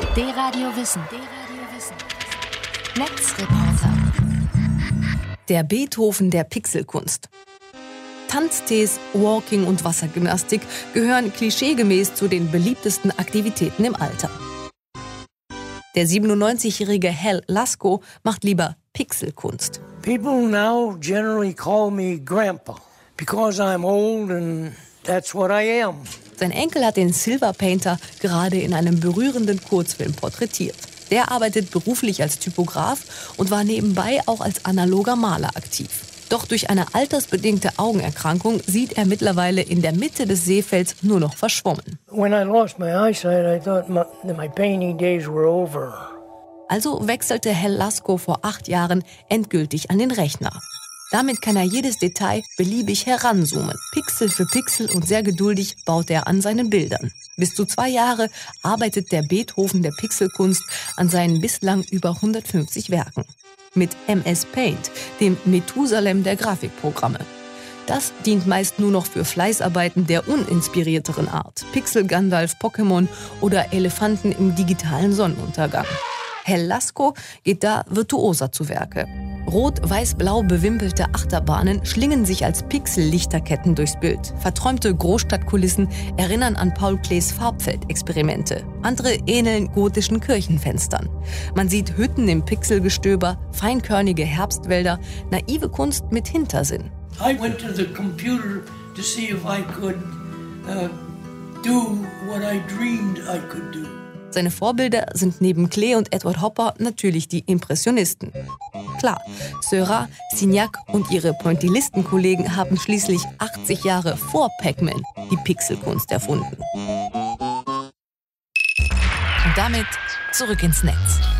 D-Radio Wissen. Netzreporter. Der Beethoven der Pixelkunst. Tanztees, Walking und Wassergymnastik gehören klischeegemäß zu den beliebtesten Aktivitäten im Alter. Der 97-jährige Hal Lasko macht lieber Pixelkunst. People now generally call me Grandpa because I'm old and that's what I am. Sein Enkel hat den Silver Painter gerade in einem berührenden Kurzfilm porträtiert. Der arbeitet beruflich als Typograf und war nebenbei auch als analoger Maler aktiv. Doch durch eine altersbedingte Augenerkrankung sieht er mittlerweile in der Mitte des Seefelds nur noch verschwommen. When I lost my eyesight, I thought my painting days were over. Also wechselte Hal Lasko vor 8 Jahren endgültig an den Rechner. Damit kann er jedes Detail beliebig heranzoomen. Pixel für Pixel und sehr geduldig baut er an seinen Bildern. Bis zu 2 Jahre arbeitet der Beethoven der Pixelkunst an seinen bislang über 150 Werken. Mit MS Paint, dem Methusalem der Grafikprogramme. Das dient meist nur noch für Fleißarbeiten der uninspirierteren Art. Pixel Gandalf, Pokémon oder Elefanten im digitalen Sonnenuntergang. Hal Lasko geht da virtuoser zu Werke. Rot-weiß-blau bewimpelte Achterbahnen schlingen sich als Pixel-Lichterketten durchs Bild. Verträumte Großstadtkulissen erinnern an Paul Klees Farbfeldexperimente. Andere ähneln gotischen Kirchenfenstern. Man sieht Hütten im Pixelgestöber, feinkörnige Herbstwälder, naive Kunst mit Hintersinn. I went to the computer to see if I could do what I dreamed I could do. Seine Vorbilder sind neben Klee und Edward Hopper natürlich die Impressionisten. Klar, Seurat, Signac und ihre Pointillisten-Kollegen haben schließlich 80 Jahre vor Pac-Man die Pixelkunst erfunden. Und damit zurück ins Netz.